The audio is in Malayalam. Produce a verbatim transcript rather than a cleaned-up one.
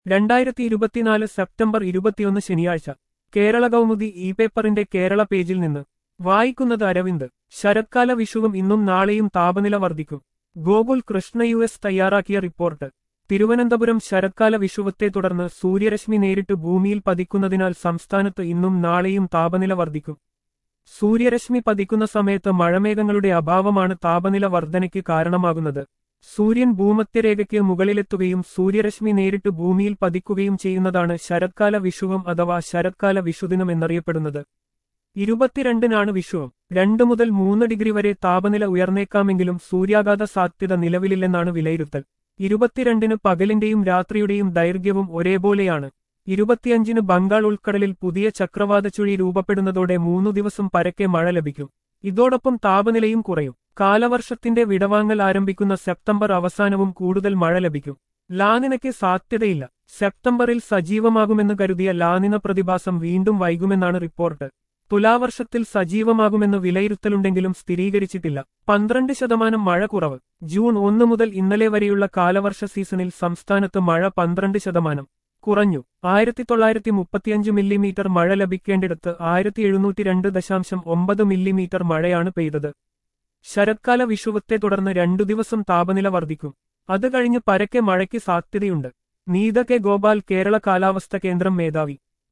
രണ്ടായിരത്തി ഇരുപത്തിനാല് സെപ്റ്റംബർ ഇരുപത്തിയൊന്ന് ശനിയാഴ്ച കേരള കൗമുദി ഇ പേപ്പറിന്റെ കേരള പേജിൽ നിന്ന് വായിക്കുന്നത് അരവിന്ദ്. ശരത്കാല വിഷുവും ഇന്നും നാളെയും താപനില വർദ്ധിക്കും. ഗോകുൽ കൃഷ്ണ യു എസ് തയ്യാറാക്കിയ റിപ്പോർട്ട്. തിരുവനന്തപുരം ശരത്കാല വിഷുവത്തെ തുടർന്ന് സൂര്യരശ്മി നേരിട്ട് ഭൂമിയിൽ പതിക്കുന്നതിനാൽ സംസ്ഥാനത്ത് ഇന്നും നാളെയും താപനില വർദ്ധിക്കും. സൂര്യരശ്മി പതിക്കുന്ന സമയത്ത് മഴമേഘങ്ങളുടെ അഭാവമാണ് താപനില വർധനയ്ക്ക് കാരണമാകുന്നത്. സൂര്യൻ ഭൂമധ്യരേഖയ്ക്ക് മുകളിലെത്തുകയും സൂര്യരശ്മി നേരിട്ട് ഭൂമിയിൽ പതിക്കുകയും ചെയ്യുന്നതാണ് ശരത്കാല വിഷുവം അഥവാ ശരത്കാല വിഷുദിനം എന്നറിയപ്പെടുന്നത്. ഇരുപത്തിരണ്ടിനാണ് വിഷുവം. രണ്ടു മുതൽ മൂന്ന് ഡിഗ്രി വരെ താപനില ഉയർന്നേക്കാമെങ്കിലും സൂര്യാഘാത സാധ്യത നിലവിലില്ലെന്നാണ് വിലയിരുത്തൽ. ഇരുപത്തിരണ്ടിന് പകലിന്റെയും രാത്രിയുടെയും ദൈർഘ്യവും ഒരേപോലെയാണ്. ഇരുപത്തിയഞ്ചിന് ബംഗാൾ ഉൾക്കടലിൽ പുതിയ ചക്രവാത ചുഴി രൂപപ്പെടുന്നതോടെ മൂന്നു ദിവസം പരക്കെ മഴ ലഭിക്കും. ഇതോടൊപ്പം താപനിലയും കുറയും. കാലവർഷത്തിന്റെ വിടവാങ്ങൽ ആരംഭിക്കുന്ന സെപ്റ്റംബർ അവസാനവും കൂടുതൽ മഴ ലഭിക്കും. ലാനിനയ്ക്ക് സാധ്യതയില്ല. സെപ്റ്റംബറിൽ സജീവമാകുമെന്ന് കരുതിയ ലാനിന പ്രതിഭാസം വീണ്ടും വൈകുമെന്നാണ് റിപ്പോർട്ട്. തുലാവർഷത്തിൽ സജീവമാകുമെന്ന് വിലയിരുത്തലുണ്ടെങ്കിലും സ്ഥിരീകരിച്ചിട്ടില്ല. പന്ത്രണ്ട് ശതമാനം മഴ കുറവ്. ജൂൺ ഒന്ന് മുതൽ ഇന്നലെ വരെയുള്ള കാലവർഷ സീസണിൽ സംസ്ഥാനത്ത് മഴ പന്ത്രണ്ട് ശതമാനം കുറഞ്ഞു. ആയിരത്തി തൊള്ളായിരത്തി മുപ്പത്തിയഞ്ച് മില്ലിമീറ്റർ മഴ ലഭിക്കേണ്ടിടത്ത് ആയിരത്തി എഴുന്നൂറ്റി രണ്ട് ദശാംശം ഒമ്പത് മില്ലിമീറ്റർ മഴയാണ് പെയ്തത്. ശരത്കാല വിഷുവത്തെ തുടർന്ന് രണ്ടു ദിവസം താപനില വർദ്ധിക്കും. അത് കഴിഞ്ഞ് പരക്കെ മഴയ്ക്ക് സാധ്യതയുണ്ട്. നീത കെ ഗോപാൽ, കേരള കാലാവസ്ഥ കേന്ദ്രം മേധാവി.